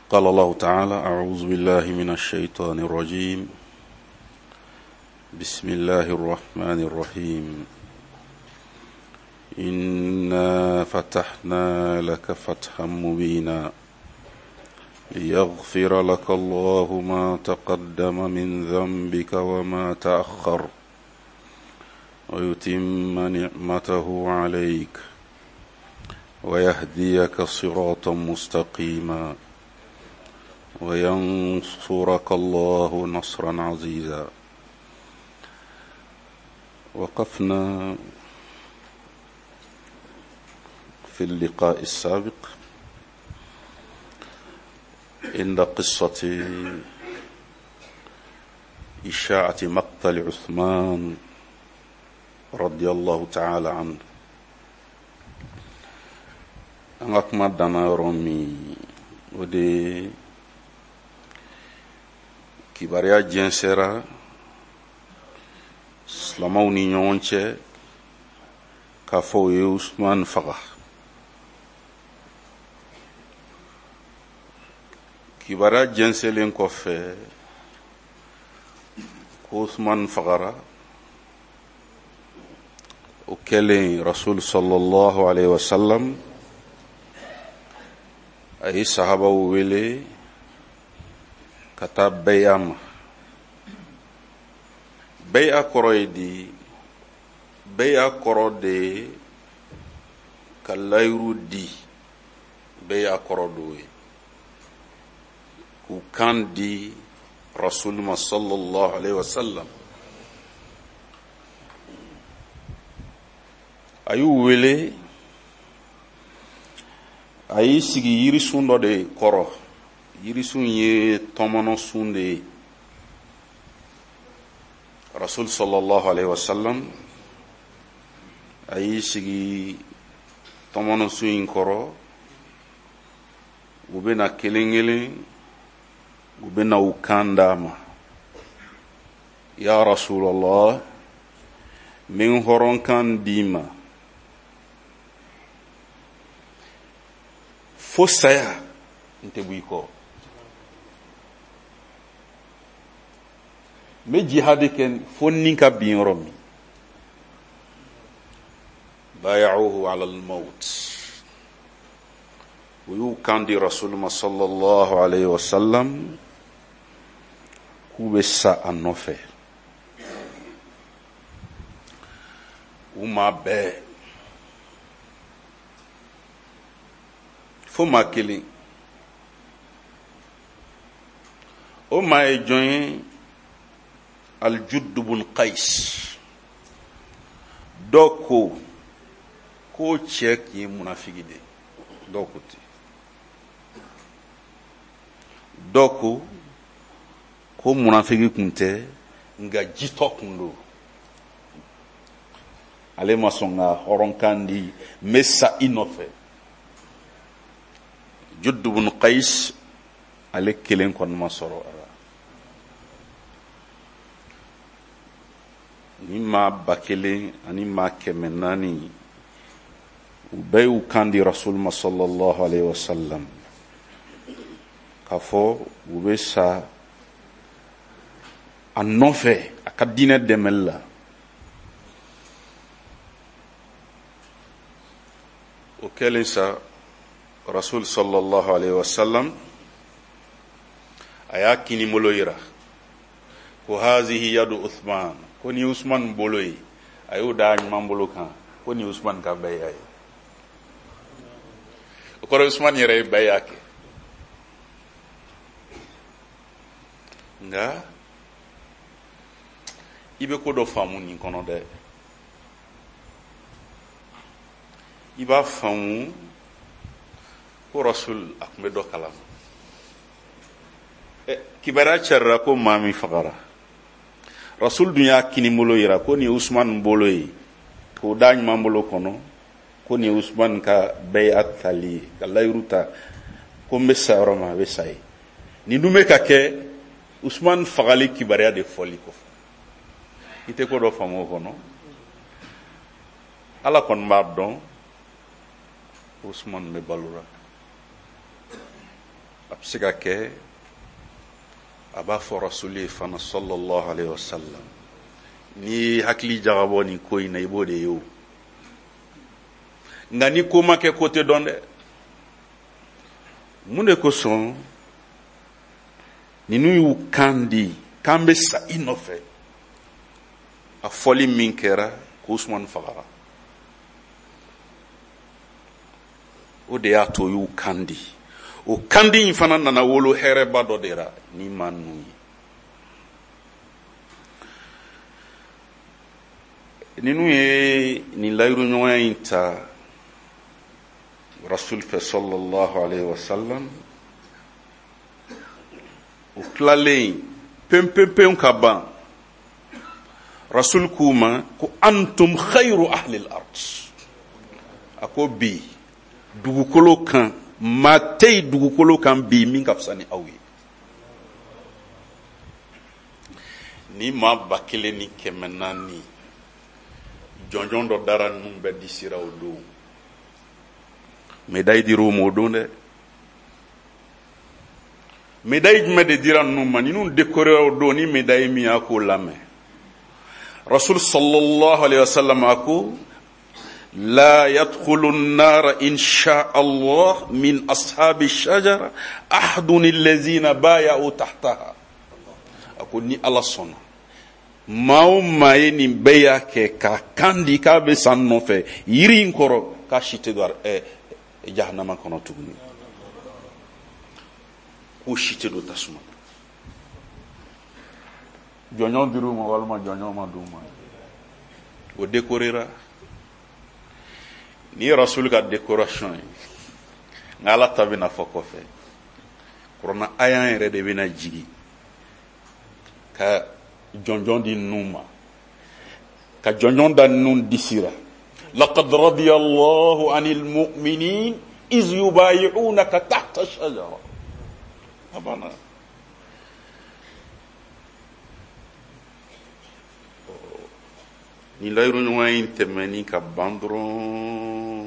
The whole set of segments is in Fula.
قال الله تعالى: أعوذ بالله من الشيطان الرجيم. بسم الله الرحمن الرحيم. إنا فتحنا لك فتحا مبينا ليغفر لك الله ما تقدم من ذنبك وما تأخر ويتم نعمته عليك ويهديك صراطا مستقيما وينصرك الله نصرا عزيزا. وقفنا في اللقاء السابق عند قصة إشاعة مقتل عثمان رضي الله تعالى عنه. أنكما دانا رومي ودي kibaria jensera slamaw ni ɲɔgɔn cɛ k'a fɔ u ye Usman faga. Kibaria jɛnsɛlen kɔfɛ ko Usman fagara, o kɛlen Rasul sallallahu alaihi wasallam a ye sahabaw wele ka taa bɛya ma. Bɛya kɔrɔ ye di? Bɛya kɔrɔ de ye ka layiru di. Bɛya kɔrɔ do ye k'u kan di Rasul ma sallallahu alaihi wasallam. A y'u wele, a y'i sigi yirisun dɔ de kɔrɔ. Yirisun ye tɔmɔnɔ sun de ye. Rasul sallallahu alaihi wasallam a y'i sigi tɔmɔnɔ sun in kɔrɔ. U bɛna kelen kelen, u bɛna u kan d'a ma. Ya Rasulallah, min hɔrɔn kan d'i ma fo saya n tɛ bɔ i kɔ. Me jihadi kɛ fo nin ka bin yɔrɔ min. Bay'uhu ala al-maut. U y'u kan di Rasul ma sallallahu alaihi wasallam k'u bɛ sa a nɔfɛ. U ma bɛɛ fo maa kelen. O maa ye jɔn ye? Al-Judd bun Qais. Dɔ ko k'o cɛ tun ye munafigi de. Dɔ ko ten. Dɔ ko ko munafigi kun tɛ, nka jitɔ kun do. Ale ma sɔn ka hɔrɔnkan di, n bɛ sa i nɔfɛ. Judd bun Qais ale kelen kɔni ma sɔrɔ a la. Ni maa 1000 ani maa 400 u bɛɛ y'u kan di Rasul ma sallallahu alaihi wasallam k'a fɔ u bɛ sa a nɔfɛ a ka diinɛ dɛmɛli la. O kɛlen sa, Rasul sallallahu alaihi wasallam a y'a kinibolo yira ko hazihi yadu Uthman, ko ni Usman bolo ye. A y'o da ɲuman bolo kan ko ni Usman ka bɛya ye. O kɔrɔ Usman yɛrɛ ye bɛya kɛ. Nka i bɛ ko dɔ faamu nin kɔnɔ dɛ. I b'a faamu ko Rasul a tun bɛ dɔ kalama. Kibaruya carira ko maa min fagara. Rasul dun y'a kinibolo yira ko ni Usman bolo ye, k'o da ɲuman bolo kɔnɔ ko ni Usman ka bɛya tali ye, ka layiru ta ko n bɛ sa yɔrɔ min a bɛ sa ye. Nin dun bɛ ka kɛ Usman fagali kibaruya de fɔli kɔfɛ. I tɛ ko dɔ faamu o kɔnɔ. Ala kɔni b'a dɔn Usman bɛ balola. a bɛ se ka kɛ a b'a fɔ rasuli fana sallallahu alaihi wasallam ni hakili jagabɔ ni ko in na i b'o de ye o nka ni ko ma kɛ ko tɛ dɔn dɛ mun de kosɔn ninnu y'u kan di k'an bɛ sa i nɔfɛ a fɔli min kɛra ko Usman fagara o de y'a to y'u kan di o kan di in fana nana wolo hɛrɛba dɔ de ra ni ma ninnu ye ninnu ye nin layiruɲɔgɔnya in ta rasul fɛ sallallahu alaihi wasallam o tilalen pewu ka ban rasul k'u ma ko antum khayru ahli al-ard a ko bi dugukolo kan maa tɛ yen dugukolo kan bi min ka fisa ni aw ye ni maa 1400 jɔnjɔn dɔ dara ninnu bɛɛ disira o don médaille dira o ma o don dɛ médaille jumɛn de dira ninnu ma ninnu décoré o don ni médaille min y'a k'o lamɛn rasul sallallahu alaihi wasallam a ko لا يدخل النار إن شاء الله من أصحاب الشجرة أحد الذين بايعوا تحتها أقول ني الله صنع ما يني بياك كاندي كابسان نوفي يرين كورو كاشيتي دوار جهنم كونو تغني كوشيتي دو تسمع جونيو ديرو ما والما جونيو ما دوما وديكوريرا ni rasul ka décoration ye nka ala ta bɛna fɔ kɔfɛ kurana ayan yɛrɛ de bɛna jigi ka jɔnjɔn di ninnu ma ka jɔnjɔn da ninnu disira laqad radiya allahu anil mu'minin iz yubayi'unaka tahta shajara abana ni layiruɲɔgɔn in tɛmɛni ka ban dɔrɔn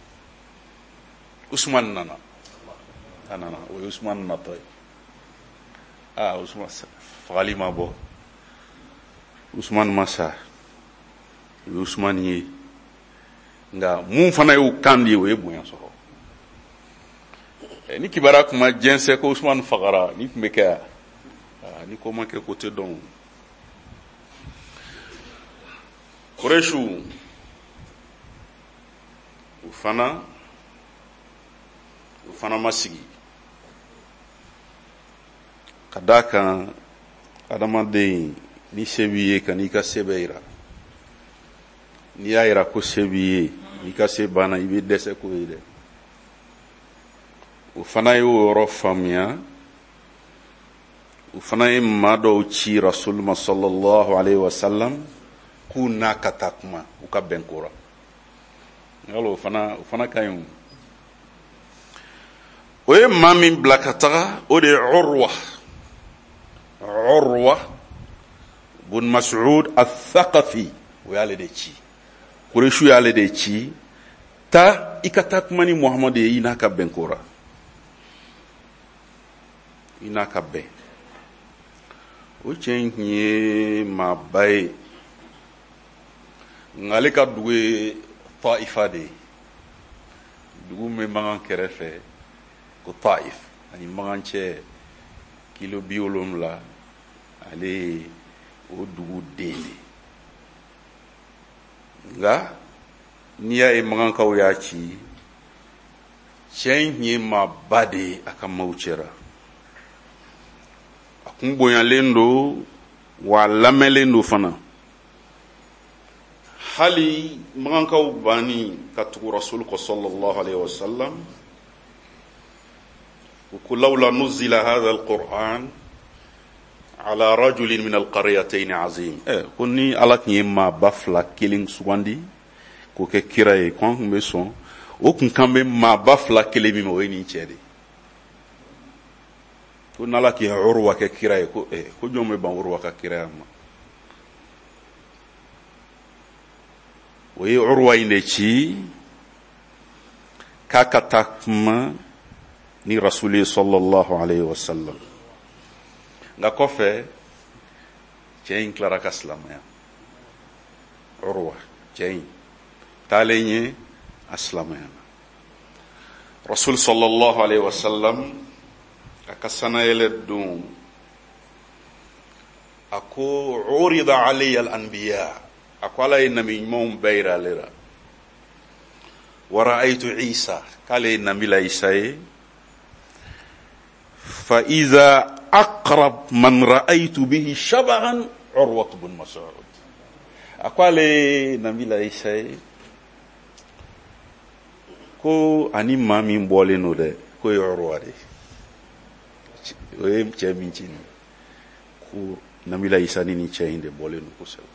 Usman nana o ye Usman natɔ ye Usman fagali ma bɔ Usman ma sa o ye Usman ye nka mun fana y'u kan di o ye bonya sɔrɔ ni kibaruya tun ma jɛnsɛn ko Usman fagara ni tun bɛ kɛ yan ni ko ma kɛ ko tɛ dɔn Quraishu o fana ma sigi ka d'a kan adamaden ni se b'i ye ka n'i ka se bɛ yira n'i y'a yira ko se b'i ye n'i ka se banna i bɛ dɛsɛ k'o ye dɛ o fana ye o yɔrɔ faamuya o fana ye maa dɔw ci rasul ma sallallahu alaihi wasallam k'u n'a ka taa kuma u ka bɛn ko ra o fana ka ɲi o ye maa min bila ka taga o de ye Urwa bun Mas'ud al-Thaqafi o y'ale de ci Quraishu y'ale de ci ta i ka taa kuma ni Muhammad ye i n'a ka bɛn ko ra i n'a ka bɛn o cɛ in tun ye maaba ye nka ale ka dugu ye Taifa de ye dugu min bɛ Magan kɛrɛfɛ ko Taif ani Magan cɛ kilo 70 ale ye o dugu den de nka n'i y'a ye Magankaw y'a ci cɛ in tun ye maaba de ye a ka maaw cɛra a kun bonyalen don wa a lamɛnlen don fana hali Magankaw banni ka tugu rasul ko sallallahu alaihi wasallam ko lawla nuzila hadha alquran ala rajulin min alqaryatayn azim ko ni ala tun ye maaba 2 kelen sugandi k'o kɛ kira ye ko an tun bɛ sɔn o kun kan bɛ maaba 2 kelen min ma o ye nin cɛ de ko n'ala k'i Urwa kɛ kira ye ko jɔn bɛ ban Urwa ka kiraya ma o ye Urwa in de ci k'a ka taa kuma ni rasuli sallallahu alayhi wa sallam. Nga kɔfɛ cɛ in tilara ka silamɛya. Urwa cɛ in taalen ye a silamɛya. Rasul sallallahu alayhi wa sallam a ka sanayɛlɛ don a ko urida alayya al-anbiya, a ko ala ye nabi ɲumanw bɛɛ yira ale la. wa ra'aytu Isa, k'ale ye nabila Isa ye. fa iza aqrab man ra'aytu bihi shabahan Urwatu bin Mas'ud, a ko ale ye nabila Isa ye ko ani maa min bɔlen no dɛ ko ye Urwa de. o ye cɛ min ci ni ko nabila Isa ni cɛ in de bɔlen no kosɛbɛ.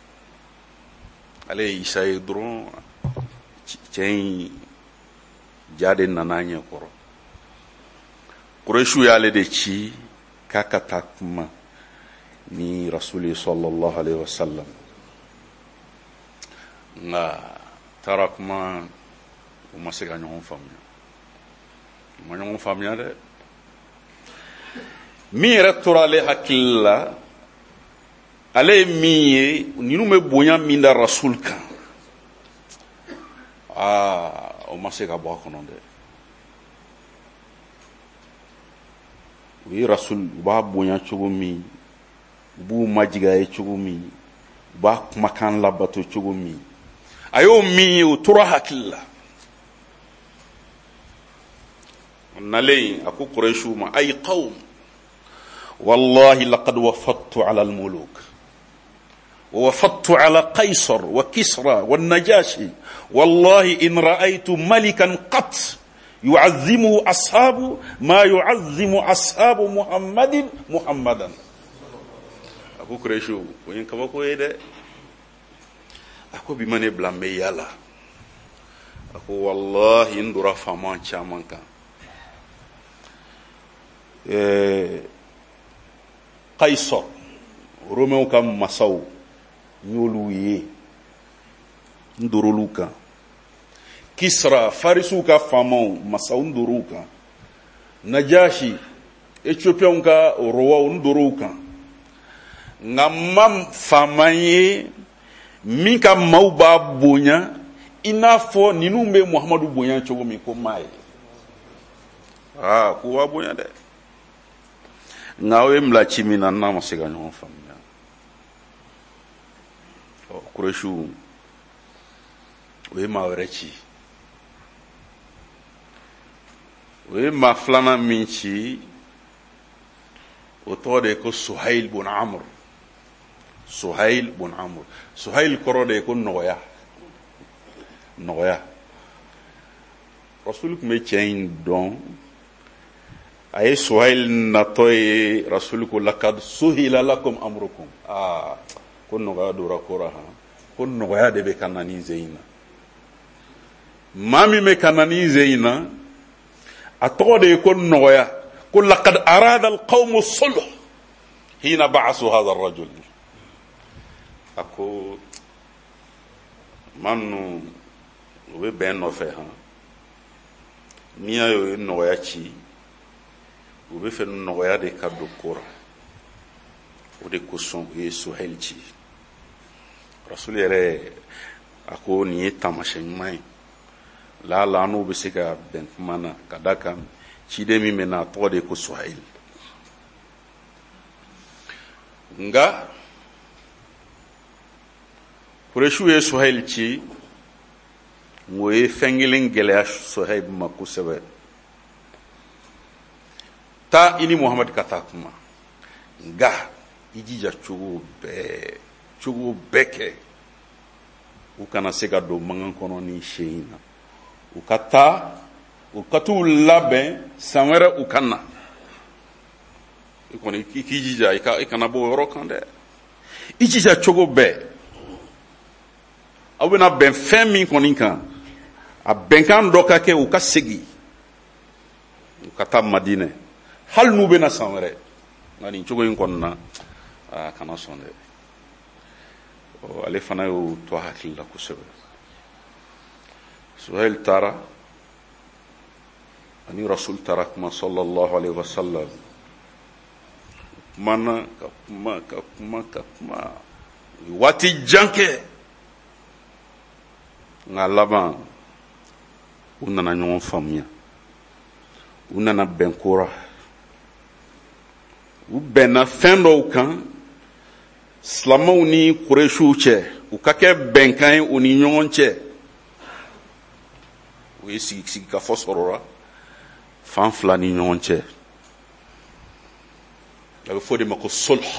ale ye Isa ye dɔrɔn cɛ in ja de nana ɲɛ kɔrɔ. Quraishu y'ale de ci k'a ka taa kuma ni rasuli sallallahu alaihi wasallam. Nga taara kuma o ma se ka ɲɔgɔn faamuya. Ma ɲɔgɔn faamuya dɛ. Min yɛrɛ tora ale hakili la, ale ye min ye ninnu bɛ bonya min da rasul kan, o ma se ka bɔ a kɔnɔ dɛ. u ye rasul u b'a bonya cogo min, u b'u majiga ye cogo min, u b'a kumakan labato cogo min, a y'o min ye o tora hakili la. nalen a ko Quraishu ma ay qawm wallahi laqad wafattu ala al-muluk wa wafattu ala qaisar wa kisra wa najashi wallahi in ra'aytu malikan qat yu'azzimu ashabu ma yu'azzimu ashabu muhammadan. Ako Quraishu ko yin kaba ko yede ako bi mane blambe yala ako wallahi indura faman chaman kan Qaisar Romain ka masaw nyolu ye ndorolu kan, Kisra Farisu ka famaw masaw ndorolu kan, Najashi Ethiopian ka rowa ndorolu kan. Nga mam famaye min ka maw ba bonya ina fo ninu be Muhammadu bonya cogo mi ko mai ko wa bonya de. Ngawe mla chimina na ma se ga ɲɔgɔn faamuya. Quraishu o ye maa wɛrɛ ci, o ye maa filanan min ci o tɔgɔ de ko Suhail bun Amr. Suhail bun Amr, Suhail kɔrɔ de ko nɔgɔya. Rasul tun bɛ cɛ in dɔn. A ye Suhail natɔ ye Rasul ko lakad suhila lakum amrukum, ko nɔgɔya dora kora ko nɔgɔya de bɛ ka na nin sen in na. maa min bɛ ka na nin sen in na a tɔgɔ de ye ko nɔgɔya, ko lakad arada alqawmu sulh hina ba'asu hadha ar-rajul. a ko maa ninnu u bɛ bɛn nɔfɛ n'i y'a ye o ye nɔgɔya ci u bɛ fɛ nɔgɔya de ka don ko la, o de kosɔn u ye Suhail ci. Rasul yɛrɛ a ko nin ye taamasiyɛn ɲuman ye, laala n'u bɛ se ka bɛn kuma na ka da kan ciden min bɛ na a tɔgɔ de ye ko Suhail. Nka Quraishu ye Suhail ci, o ye fɛn kelen gɛlɛya Suhail ma kosɛbɛ. taa i ni Muhammad ka taa kuma, nka i jija cogo bɛɛ kɛ u kana se ka don mankan kɔnɔ ni sen in na. u ka taa u ka t'u labɛn san wɛrɛ u ka na. i kɔni i k'i jija i kana bɔ o yɔrɔ kan dɛ. i jija cogo bɛɛ aw bɛna bɛn fɛn min kɔni kan, a bɛnkan dɔ ka kɛ u ka segin u ka taa Madinɛ hali n'u bɛna san wɛrɛ. nka nin cogo in kɔnɔna kana sɔn dɛ. ale fana y'o to hakili la kosɛbɛ. Suhail taara ani rasul tarakma sallallahu alaihi wasallam mana ka kuma wati janke nga laban u nana ɲɔgɔn faamuya u nana bɛn kora u bɛnna fɛn dɔw kan silamaw ni kureshiw cɛ u ka kɛ bɛnkan ye u ni ɲɔgɔn cɛ u ye sigi ka fɔ sɔrɔra fan fila ni ɲɔgɔn cɛ a bɛ fɔ de ma ko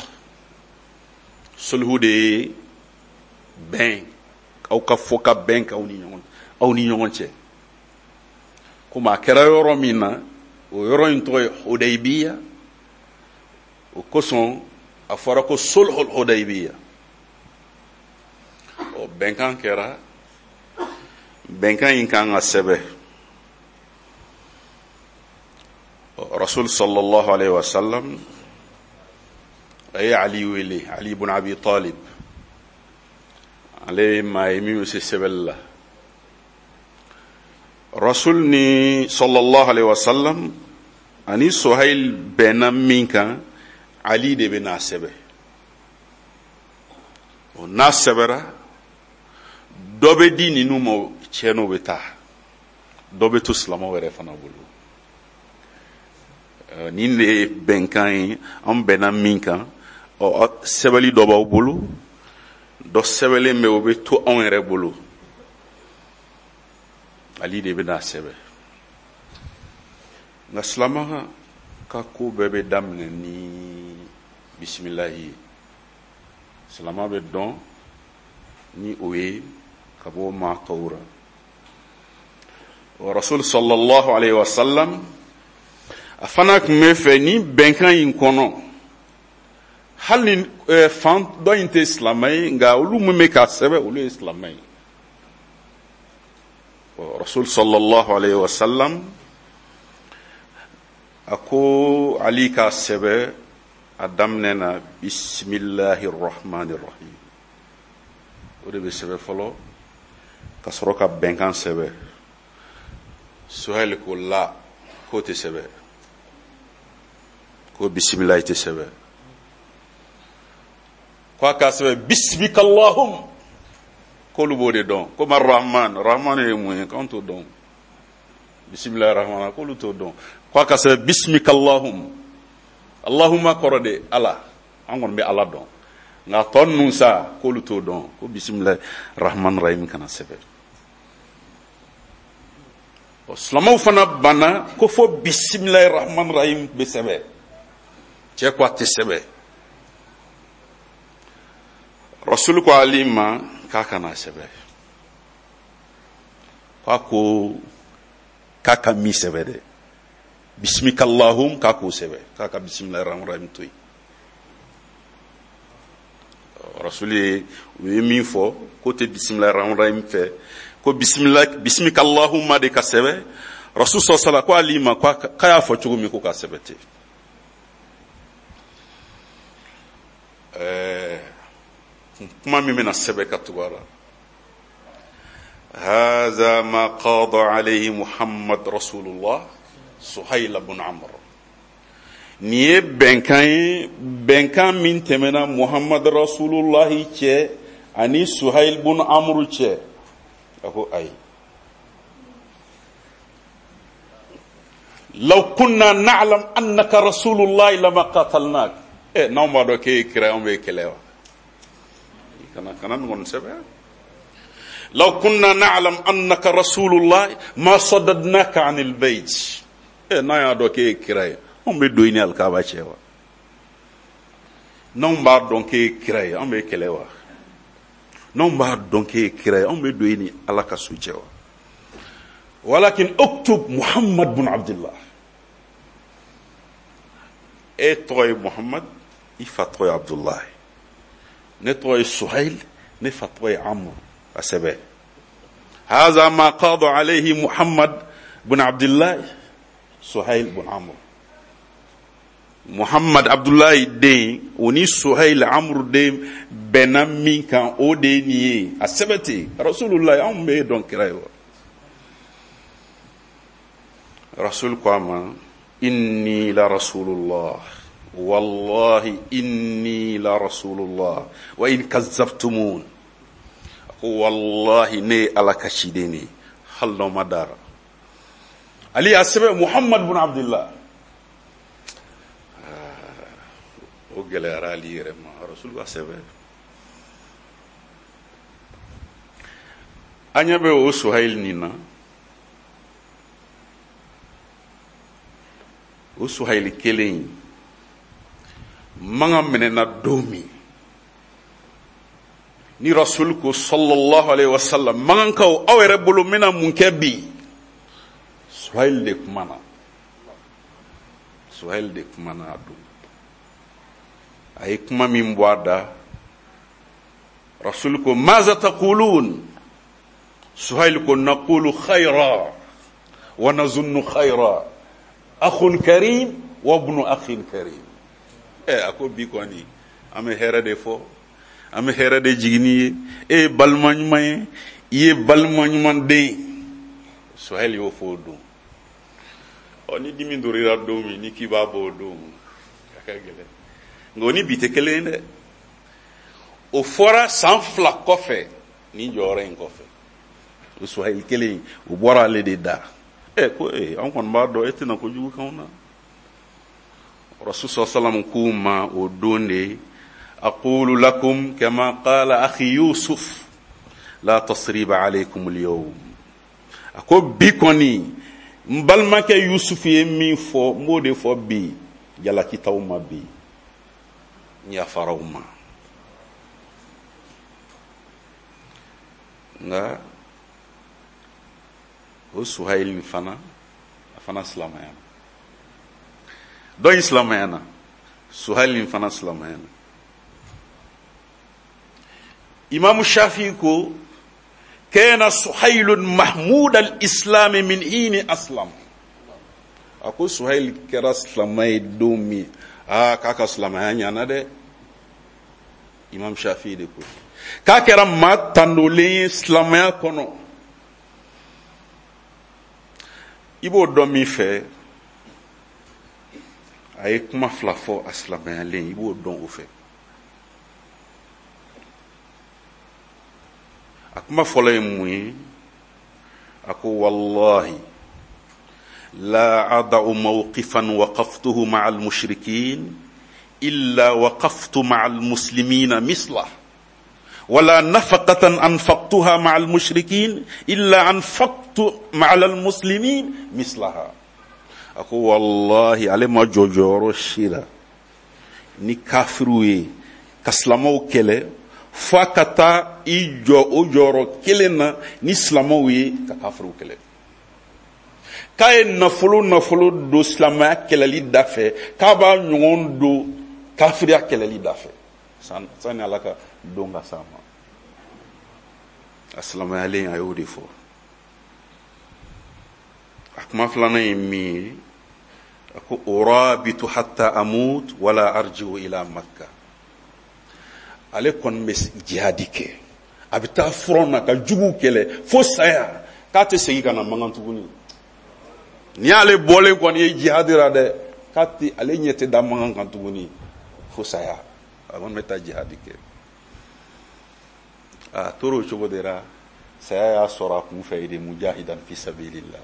sulhu de ye bɛn aw ka fɔ ka bɛn k'aw ni ɲɔgɔn cɛ komi a kɛra yɔrɔ min na o yɔrɔ in tɔgɔ ye Hudaybiya o kosɔn a fɔra ko sulhul Hudaybiya o bɛnkan kɛra bɛnkan in kan ka sɛbɛn rasul sallallahu alaihi wasallam a ye Ali wele Ali ibn Abi Talib ale maa ye min bɛ se sɛbɛnni la rasul ni sallallahu alaihi wasallam ani Suhail bɛnna min kan Ali de bɛ n'a sɛbɛn o n'a sɛbɛnra dɔ bɛ di ninnu ma cɛ n'o bɛ taa dɔ bɛ to silamɛw yɛrɛ fana bolo nin de ye bɛnkan ye an bɛnna min kan sɛbɛnni dɔ b'aw bolo dɔ sɛbɛnlen bɛ o bɛ to anw yɛrɛ bolo Ali de bɛ n'a sɛbɛn nka silamɛ ka ko bɛɛ bɛ daminɛ ni bisimilahi ye silamɛ bɛ dɔn ni o ye ka bɔ maa tɔw ra wa rasul sallallahu alaihi wasallam a fana tun bɛ fɛ ni bɛnkan in kɔnɔ hali ni fan dɔ in tɛ silamɛ ye nka olu min bɛ k'a sɛbɛn olu ye silamɛ ye rasul sallallahu alaihi wasallam a ko Ali k'a sɛbɛn a daminɛ na bismillahir rahmanir rahim o de bɛ sɛbɛn fɔlɔ ka sɔrɔ ka bɛnkan sɛbɛn Suhail ko la k'o tɛ sɛbɛn ko bisimilahi tɛ sɛbɛn ko a k'a sɛbɛn bismikallahum k'olu b'o de dɔn komi rahman ye mun ye k'anw t'o dɔn bisimilahi rahman k'olu t'o dɔn ko a k'a sɛbɛn bismikallahum Allahumma kɔrɔ de ala an kɔni bɛ ala dɔn nka tɔ ninnu sa k'olu t'o dɔn ko bisimilahi rahman rahim kana sɛbɛn silamɛw fana banna ko fo bisimilahi rahman rahim bɛ sɛbɛn cɛ ko a tɛ sɛbɛn rasul ko Ali ma k'a kana sɛbɛn k'a ka min sɛbɛn dɛ bismikallahum k'a k'o sɛbɛn k'a ka bisimilahi rahman rahim to yen rasul ye u ye min fɔ k'o tɛ bisimilahi rahman rahim fɛ ko bismikallahum de ka sɛbɛn rasul sallallahu ko Ali ma k'a y'a fɔ cogo min ko k'a sɛbɛn ten kuma min bɛna sɛbɛn ka tugu a la haza ma qada alayhi Muhammad rasulullah Suhail ibn Amr nin ye bɛnkan ye bɛnkan min tɛmɛna Muhammad rasulullah cɛ ani Suhail ibn Amr cɛ a ko ayi law kunna na'lam annaka rasulullah lama qatalnak n'anw b'a dɔn k'e ye kira anw bɛ kɛlɛ wa kana ɲɔgɔn sɛbɛn law kunna na'lam annaka rasulullah ma saddadnaka anil bayt n'an y'a dɔn k'e ye kira ye anw bɛ don i ni alikaba cɛ wa n'anw b'a dɔn k'e ye kira ye anw bɛ kɛlɛ wa n'anw b'a dɔn k'e ye kira ye anw bɛ don i ni ala ka so cɛ wa walakin uktub Muhammad bin Abdullah e tɔgɔ ye Muhammad i fa tɔgɔ ye Abdullah ne tɔgɔ ye Suhail ne fa tɔgɔ ye Amr a sɛbɛn haza ma qada alayhi Muhammad bin Abdullah Suhail bin Amr Muhammad Abdullahi den o ni Suhail Amr den bɛnna min kan o de ye nin ye a sɛbɛn ten rasulullah anw bɛ dɔn kira ye wa rasul ko ama inni la rasulullah wallahi inni la rasulullah wa in kazzabtumun ko wallahi ne ala kashideni halno madara ali asbe muhammad ibn abdullah o gele ali rema rasul asbe anyabe o suhail nina o suhail kelen manga menena domi ni rasul ko sallallahu alaihi wasallam mangan kaw awere bulu mina munkebi suhail de kumana adu ay kuma min boada rasul ko maza taqulun suhail ko naqulu khayra wa nazunnu khayra akhun karim wa ibnu akhin karim ako bi ko ni ame herade fo ame herade jigini e balmañuma ye balmañuma de suhail yo fo do oni dimi ndorira do mi ni kibabo do akagele ngoni bite kelende o fora sans fla kofe ni jore en kofe o suhail kele o bora le de da ko on kon ba do etina ko jugu kauna rasul sallallahu kuma o donde aqulu lakum kama qala akhi yusuf la tasriba alaykum al-yawm ako bikoni mbalma ke yusuf yemi fo mode fo bi jala kitawma bi nya farawma nga o suhail fana islamayana do islamayana suhail fana islamayana imam shafi'i ko kana suhail mahmud al-islam min hini aslam ako suhail kera islamay domi kaka islamayana na de imam shafi'i de ko ka kera matandole islamaya kono ibo domi fe ay kuma flafo aslamaya len ibo don o fe akuma folay muy ako wallahi la ada'u mawqifan waqaftuhu ma'a al-mushrikeen illa waqaftu ma'a al-muslimina mislah ولا نفقة أنفقتها مع المشركين إلا أنفقت مع المسلمين مثلها أقول والله على ما جوجورو شيرا ni kafruye kaslamo kele fakata ijo ojoro kelena ni slamo ye ka kafru kele kay nafulu do slama kele li dafe ka ba nyon do kafriya kele li dafe san alaka donga sama assalamu alaykum ayudi fo akma flana yimi ako urabitu hatta amut wala arji'u ila makkah ale kon mes jihadike abita frona ka jugu kele fo saya ka te segi kana mangantuguni ni ale bole kon ye jihadira de kati ale nyete da mangantuguni fo saya avon meta jihadike toro chobodera saya sora ku fayde mujahidan fi sabilillah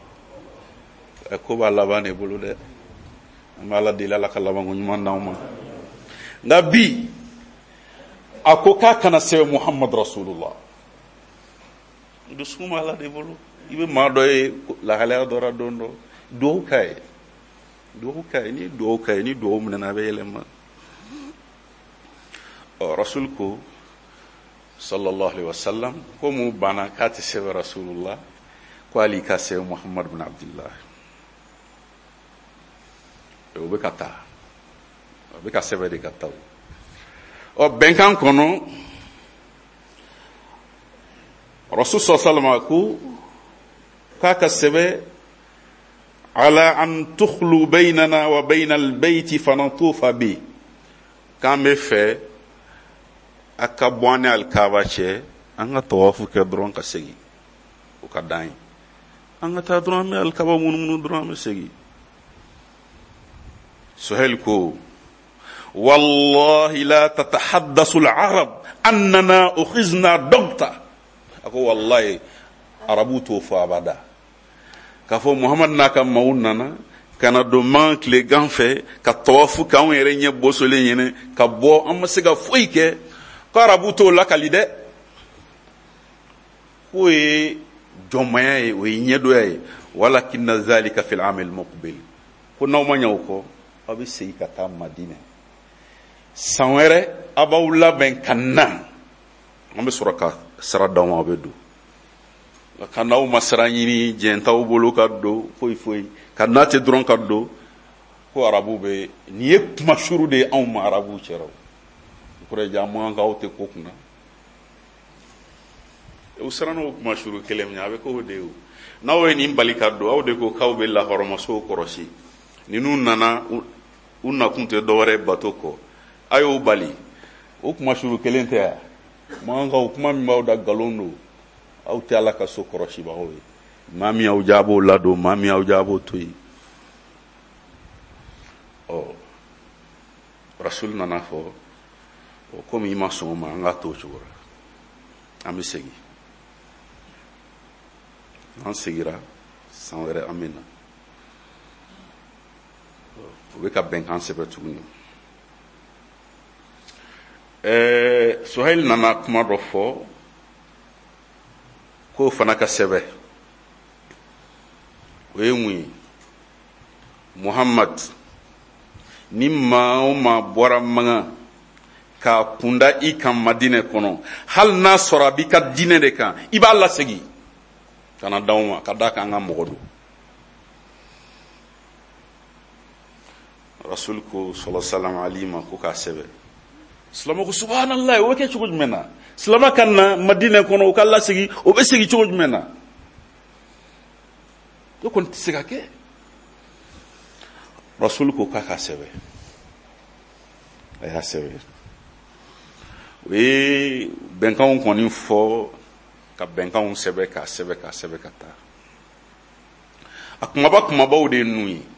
ko ba labane bulude mala dilala kala bangu nyuma nabi akoka kana se muhammad rasulullah do suma la de bulu ibe ma doy la hala dora dondo do kay ni do mun na be lema rasul ko sallallahu alaihi wasallam ko mu bana kati se rasulullah ko ali ka se muhammad ibn abdullah o be ka se be de kata o benkan kono rasul sallallahu alaihi wasallam ka se be ala an tukhlu baynana wa baynal bayti fanatufa bi kambe fe akabwane al kabache anga tawafu ke dron ka segi o ka dai an ka taa dɔrɔn an bɛ alikaba munumunu dɔrɔn an bɛ segin. Suhail ko wallahi la tatahaddasu al-arab annana ukhizna dogta. A ko wallahi arabu t'o fɔ abada k'a fɔ Muhamadu n'a ka maaw nana ka na don man tilegan fɛ ka tawafu k'anw yɛrɛ ɲɛ bosolen ɲɛnɛ ka bɔ an ma se ka foyi kɛ ko arabu t'o lakali dɛ. K'o ye jɔnmaya ye, o ye ɲɛdoya ye. walakinna zalika fil amil muqbil. Ko n'aw ma ɲɛ o kɔ aw bɛ segin ka taa Madina san wɛrɛ a b'aw labɛn ka na an bɛ sɔrɔ ka sara d'aw ma aw bɛ don. Ka n'aw ma sara ɲini jɛn t'aw bolo ka don foyi foyi ka n'a tɛ dɔrɔn ka don ko arabu bɛ nin ye kuma suru de ye anw ma arabu cɛla o kɔrɔ ja man kan k'aw tɛ ko kunna. U sera n'o kuma suru kelen min a bɛ k'o de ye o. N'aw ye nin bali ka don aw de ko k'aw bɛ lahɔrɔmasow kɔrɔsi ninnu nana u nakun tɛ dɔwɛrɛ bato kɔ a y'o bali o kuma suru kelen tɛ yan man kan o kuma min b'aw da nkalon don aw tɛ Ala ka so kɔrɔsibagaw ye. Maa min y'aw diya a b'o ladon maa min y'aw diya a b'o to yen. Rasul nana fɔ komi i ma sɔn o ma an ka to o cogo la an bɛ segin. An segira san wɛrɛ an bɛ na u bɛ ka bɛnkan sɛbɛn tuguni. Suhail nana kuma dɔ fɔ k'o fana ka sɛbɛn o ye mun ye Muhammad ni maa o maa bɔra mankan k'a kunda i kan Madinɛ kɔnɔ hali n'a sɔrɔ a b'i ka diinɛ de kan i b'a lasegin ka na d'anw ma ka d'a kan an ka mɔgɔ don. Rasul ko sallallahu alaihi wa sallam ko k'a sɛbɛn. Silama ko subhanallah o bɛ kɛ cogo jumɛn na silama ka na Madinɛ kɔnɔ o ka lasegin o bɛ segin cogo jumɛn na o kɔni tɛ se ka kɛ. Rasul ko k'a ka sɛbɛn a y'a sɛbɛn. O ye bɛnkanw kɔni fɔ ka bɛnkanw sɛbɛn k'a sɛbɛn k'a sɛbɛn ka taa. A kumabaw de ye ninnu ye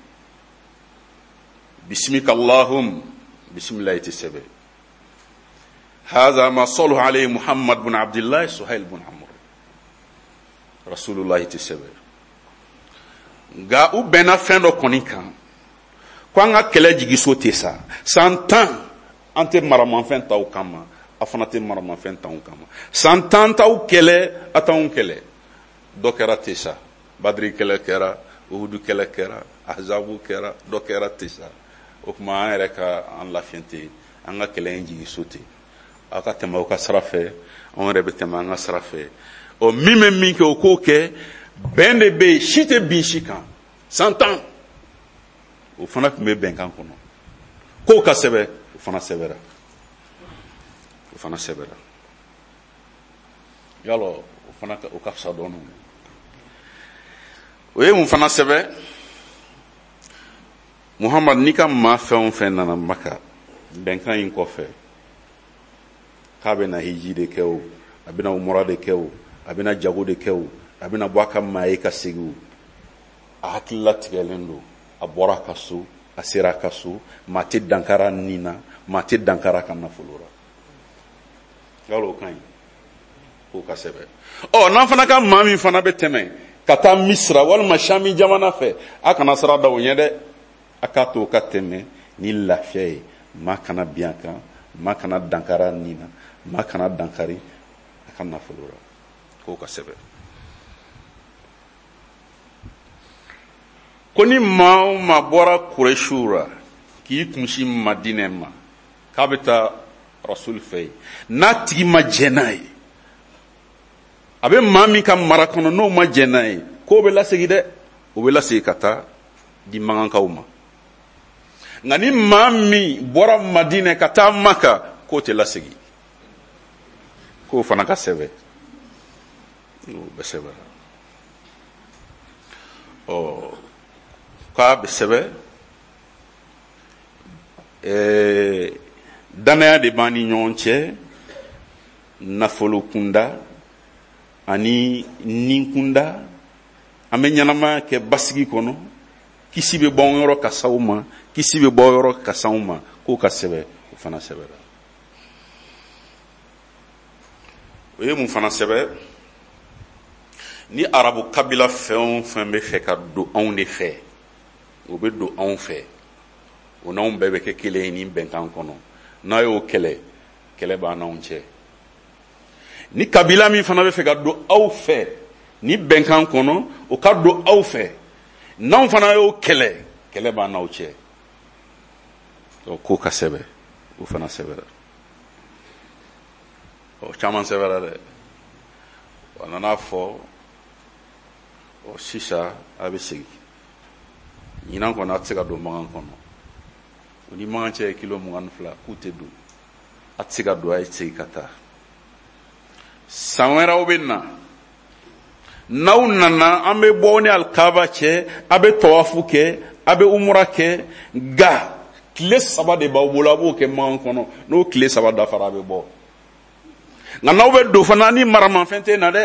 bismika Allahum bisimilahi tɛ sɛbɛn. هذا ما صلى عليه محمد بن عبد الله سهيل بن عمرو رسول الله تسبب ga u bɛnna fɛn dɔ kɔni kan ko an ka kɛlɛ jigiso tɛ sa san 10 an tɛ maramanfɛn t'aw kama a fana tɛ maramanfɛn t'anw kama san 10 t'aw kɛlɛ a t'anw kɛlɛ dɔ kɛra tɛ sa Badri kɛlɛ kɛra Uhudu kɛlɛ kɛra Ahzabu kɛra dɔ kɛra tɛ sa o tuma an yɛrɛ ka an lafiɲɛ tɛ an ka kɛlɛ in jigiso tɛ aw ka tɛmɛ aw ka sira fɛ anw yɛrɛ bɛ tɛmɛ an ka sira fɛ min bɛ min kɛ o k'o kɛ bɛn de bɛ yen si tɛ bin si kan san 10 o fana tun bɛ bɛnkan kɔnɔ k'o ka sɛbɛn o fana sɛbɛnra yalɔ o fana o ka fisa dɔɔnin o ye mun fana sɛbɛn Muhammad n'i ka maa fɛn o fɛn nana Maka bɛnkan in kɔfɛ k'a bɛ na hiji de kɛ o a bɛ na umura de kɛ o a bɛ na jago de kɛ o a bɛ na bɔ a ka maa ye ka segin o a hakilila tigɛlen don a bɔra a ka so a sera a ka so maa tɛ dankara nin na maa tɛ dankara ka nafolo la yalɔ o ka ɲi k'o ka sɛbɛn n'an fana ka maa min fana bɛ tɛmɛ ka taa Misira walima Sami jamana fɛ a kana sira da o ɲɛ dɛ a k'a to o ka tɛmɛ ni lafiya ye maa kana bin a kan maa kana dankara nin na maa kana dankari a ka nafolo la k'o ka sɛbɛn ko ni maa o maa bɔra Kurɛsiw la k'i kunsi Madinɛ ma k'a bɛ taa Rasul fɛ yen n'a tigi ma jɛn n'a ye a bɛ maa min ka mara kɔnɔ n'o ma jɛn n'a ye k'o bɛ lasegin dɛ o bɛ lasegin ka taa di mankankaw ma nka ni maa min bɔra Madinɛ ka taa Maka k'o tɛ lasegin k'o fana ka sɛbɛn o bɛ sɛbɛn k'a bɛ sɛbɛn danaya de b'an ni ɲɔgɔn cɛ nafolo kunda ani nin kunda an bɛ ɲɛnamaya kɛ basigi kɔnɔ, kisi bɛ bɔ an yɔrɔ ka s'aw ma, kisi bɛ bɔ yɔrɔ ka s'anw ma, k'o ka sɛbɛn o fana sɛbɛnna. o ye mun fana sɛbɛn? ni arabu kabila fɛn o fɛn bɛ fɛ ka don anw de fɛ, o bɛ don anw fɛ, o n'anw bɛɛ bɛ kɛ kelen ye ni bɛnkan kɔnɔ. n'a y'o kɛlɛ, kɛlɛ b'a n'anw cɛ. ni kabila min fana bɛ fɛ ka don aw fɛ ni bɛnkan kɔnɔ, o ka don aw fɛ, n'anw fana y'o kɛlɛ, kɛlɛ b'a n'aw cɛ. k'o ka sɛbɛn, o fana sɛbɛnna. caman sɛbɛnna dɛ. a nana fɔ sisan a bɛ segin. ɲinan kɔnɔ a tɛ se ka don mankan kɔnɔ. o ni mankan cɛ ye kilo 22 k'u tɛ don. a tɛ se ka don, a ye segin ka taa. san wɛrɛw bɛ na, n'aw nana an bɛ bɔ ni alikaba cɛ, a bɛ tawafu kɛ, a bɛ umura kɛ, nka tile 3 de b'aw bolo, a b'o kɛ mankan kɔnɔ. n'o tile 3 dafara a bɛ bɔ. nka n'aw bɛ don fana ni maramafɛn tɛ na dɛ,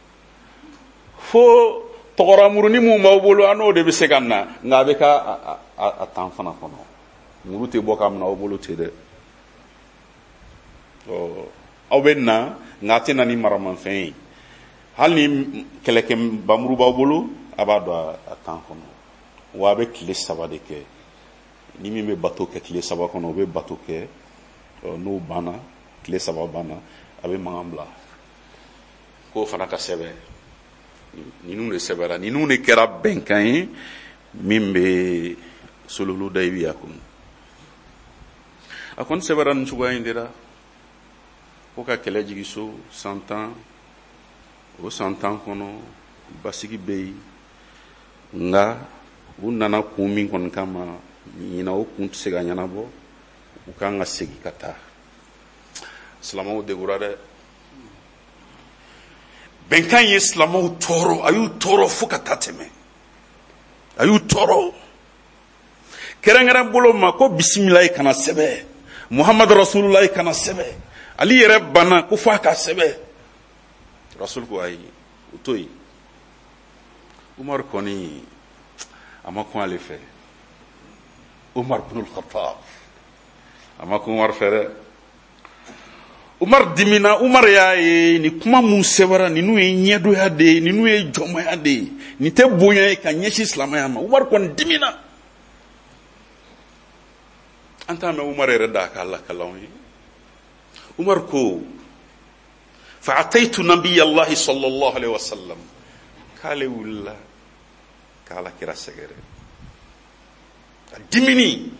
fo tɔgɔramuruni min b'aw bolo a n'o de bɛ se ka na, nka a bɛ ka a tan fana kɔnɔ. muru tɛ bɔ ka minɛ aw bolo ten dɛ. aw bɛ na, nka a tɛ na ni maramafɛn ye. hali ni kɛlɛkɛbamuru b'aw bolo, a b'a don a tan kɔnɔ. wa a bɛ tile 3 de kɛ. ni min bɛ bato kɛ tile 3 kɔnɔ, o bɛ bato kɛ. n'o banna, tile 3 banna, a bɛ mankan bila. k'o fana ka sɛbɛn. ninnu de sɛbɛnna. ninnu de kɛra bɛnkan ye min bɛ sololu dayibiya kɔnɔ. a kɔni sɛbɛnna nin cogoya in de la. ko ka kɛlɛ jigi so 100 ans. o 100 ans kɔnɔ basigi bɛ yen, nka u nana kun min kɔni kama, ɲinan o kun tɛ se ka ɲɛnabɔ. u kan ka segin ka taa. silamɛw degura dɛ. bɛnkan ye silamɛw tɔɔrɔ, a y'u tɔɔrɔ fo ka taa tɛmɛ. a y'u tɔɔrɔ. kɛrɛnkɛrɛn bolo ma ko bisimilayi kana sɛbɛn, muhamadu rasululayi kana sɛbɛn. ali yɛrɛ banna ko f'a ka sɛbɛn. rasul ko ayi, o to yen. umaru kɔni a ma kun ale fɛ. umar bin al-Khattab a ma kun umaru fɛ dɛ. umar dimina. umar y'a ye ni kuma mun sɛbɛnra, ninnu ye ɲɛdoya de ye, ninnu ye jɔnmaya de ye, nin tɛ bonya ye ka ɲɛsin silamɛya ma. umar kɔni dimina. an t'a mɛn umar yɛrɛ da k'a lakalanw ye. umar ko fa'ataitu nabiyallahi sallallahu alaihi wasallam, k'ale wulila k'ala kira sɛgɛrɛ. a dimini.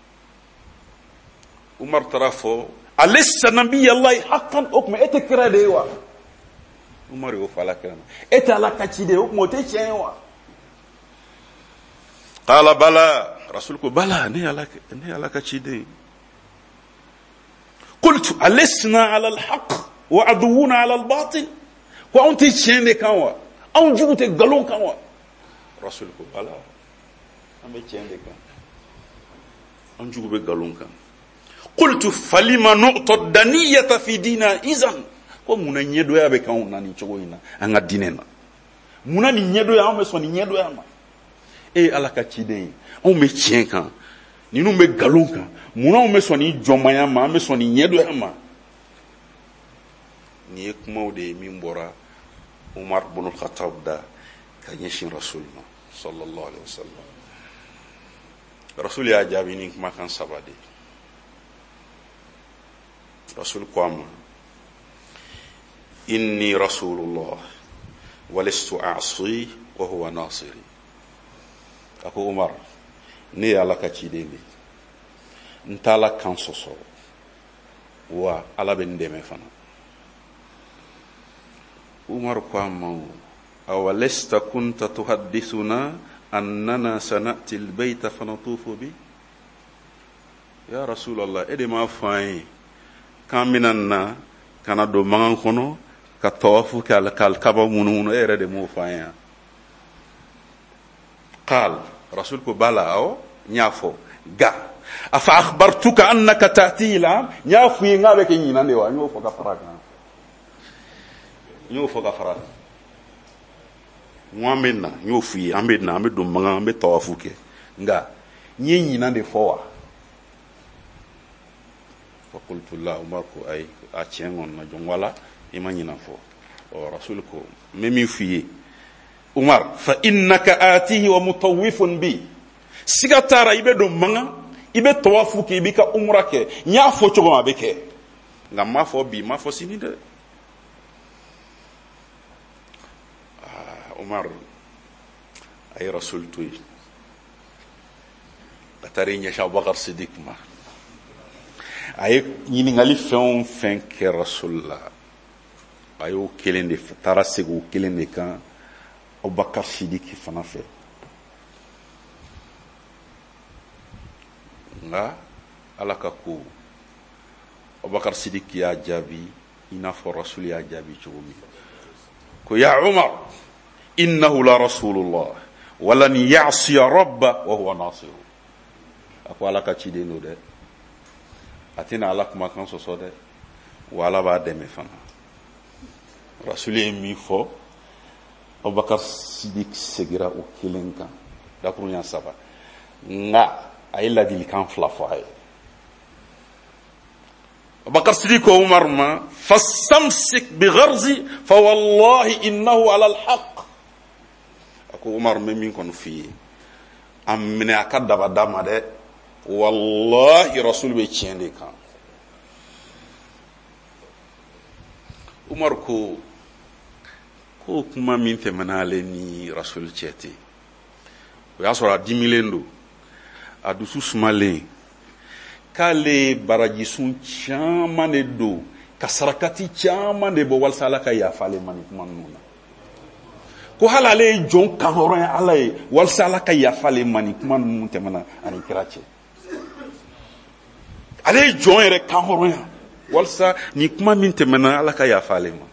umar taara fɔ alessa nabiyallahi haqqan, o tuma e tɛ kira de ye wa? umar y'o fɔ ala kira ma. e tɛ ala ka ci de ye, o tuma o tɛ tiɲɛ ye wa? qala bala. rasul ko bala, ne ye ala ka ci de ye. qultu alesna ala alhaq wa aduwuna ala albatil, ko anw tɛ tiɲɛ de kan wa? anw jugu tɛ nkalon kan wa? rasul ko bala, an bɛ tiɲɛ de kan, an jugu bɛ nkalon kan. qultu falima nu'ta daniyata fi dina izan, ko munna ɲɛdoya bɛ k'anw na nin cogo in na an ka diinɛ na? munna nin ɲɛdoya, anw bɛ sɔn nin ɲɛdoya ma? e ala ka ciden ye, anw bɛ tiɲɛ kan, ninnu bɛ nkalon kan, munna anw bɛ sɔn nin jɔnmaya ma, an bɛ sɔn nin ɲɛdoya ma? nin ye kumaw de ye min bɔra umar bin al-Khattab da ka ɲɛsin rasul ma sallallahu alaihi wasallam. rasul y'a jaabi ni kumakan 3 de. rasul ko a ma inni rasulullah walastu a'si wa huwa nasiri. a ko umar, ne ye ala ka ciden de, n t'ala kan sɔsɔ, wa ala bɛ n dɛmɛ fana. umar ko a ma awalasta kunta tuhaddithuna annana sana'ti albayta fanatufu bi. ya rasulallah, e de m'a fɔ an ye k'an bɛna na kana don mankan kɔnɔ ka tawafu kɛ ka alikaba munumunu, e yɛrɛ de m'o fɔ an ye. qal. rasul ko bala, awɔ n y'a fɔ, ga afa akhbartuka annaka ta'ti la, n y'a fɔ ye n k'a bɛ kɛ ɲinan de wa? n y'o fɔ ka fara kan. Mwamena nyofi ambedna ambedo manga ambe tawafuke nga nyenyi nande fowa fakultu la Umar ko ay a chengon na jongwala imanyi na fo o rasul ko memi fiye Umar fa innaka atihi wa mutawwifun bi sigatara ibedo manga ibe tawafuke ibika umrake nya fo chogo mabeke nga mafo bi mafo sinide Umar ay rasul tuy atari nya Abubakar Siddiq ma ay ñini ngali fen ke rasulullah ayo kelende tara segu kelende kan Abubakar Siddiq fana fe nga alaka ko Abubakar Siddiq ya jabi ina fo rasul ya jabi chumi ko ya Umar innahu la rasulullah walan ya'si rabba wa huwa nasir akwala ka chide no de atina ala kuma kan so de wala ba de me fana rasuli mi fo Abubakar Siddiq segira o kilenka da kunya saba nga ay la dil kan flafa ay Abubakar Siddiq ko Umar ma fastamsik bi gharzi fa wallahi innahu ala al-haq ko Umar memin kon fi amne akada badama de wallahi rasul be tiende kan Umar ko kuma min te manale ni rasul tiete o ya sora 10,000 ndo adusu sumale kale baraji sun chama ne do kasarakati chama ne bo walsala ka ya fale man kuma nuna ko halale jon kahoron alay wal sala kay ya fale mani kuma mun temana ani kirache ale jon ere kahoron wal sa ni kuma min temana ala kay ya fale ma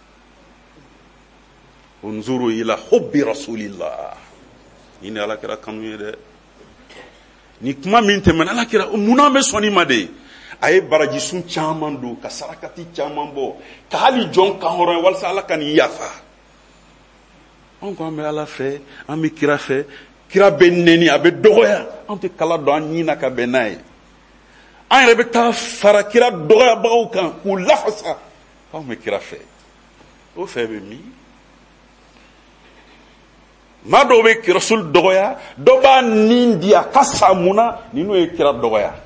unzuru ila hubbi rasulillah ina ala kira kanu yede ni kuma min temana ala kira muna me soni made ay baraji sun chaman do ka sarakati chaman bo ka hali jon kahoron wal sala kan yafa on ko me ala fe ami kira fe kira beneni abe dogoya on te kala do anina ka benay an rebe ta fara kira dogoya baw kan ku lafasa on me kira fe o fe be mi ma do be kira sul dogoya do ba nindia kasamuna ninu e kira dogoya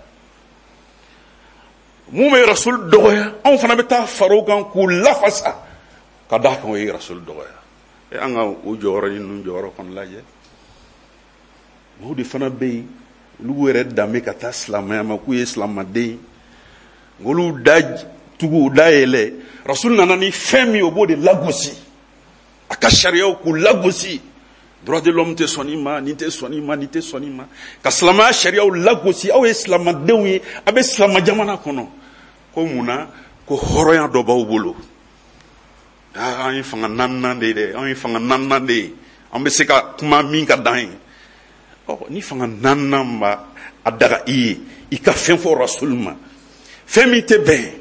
mu me rasul dogoya on fana be ta faro kan ku lafasa kada kan e rasul dogoya e anga o joro ni nu joro kon laje mo di fana be lu were dame kata islamaya ma ku islam de ngolu daj tugu dayele rasul nanani femi obode lagosi aka sharia ku lagosi droit de l'homme te sonima ni te sonima ni te sonima ka islamaya sharia lagosi aw islam dewi abe islam jamana kono ko muna ko horoya do bawbolo an fanga nanande de an fanga nanande an be se ka kuma min ka dan ni fanga nanamba adaga i ka fen fo rasulma femi te ben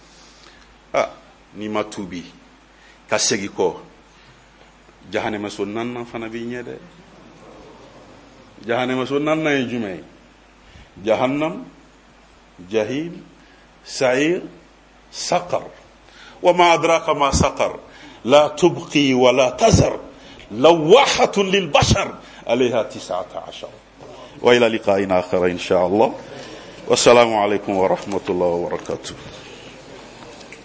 ni matubi ka segi ko jahannama so nanna fana bi nyede jahannama so nanna e jumay jahannam jahim sa'ir saqar وما أدراك ما سقر لا تبقي ولا تذر لواحة للبشر عليها 19 وإلى لقاء آخر إن شاء الله والسلام عليكم ورحمة الله وبركاته